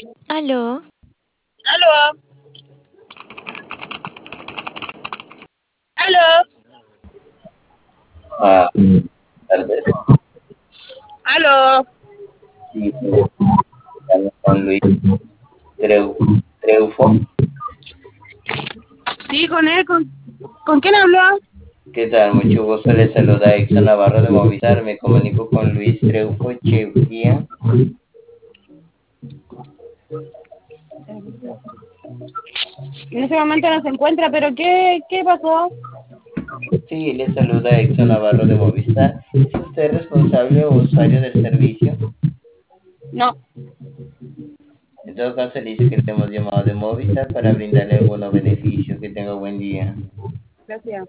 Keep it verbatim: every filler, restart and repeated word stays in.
Aló, Aló, aló, Ah, tal vez aló. sí, estamos con Luis Treu- Treufo. Sí, con él, ¿con, ¿con quién habló? ¿Qué tal? Mucho gusto, les saluda Exxon Navarro de Movistar. Me comunico con Luis Treufo Chevguía. En ese momento no se encuentra, pero ¿qué, qué pasó? Sí, les saluda Exxon Navarro de Movistar. ¿Es usted responsable o usuario del servicio? No, En todo caso, le dice que le hemos llamado de Movistar para brindarle algunos beneficios. Que tenga buen día. gracias.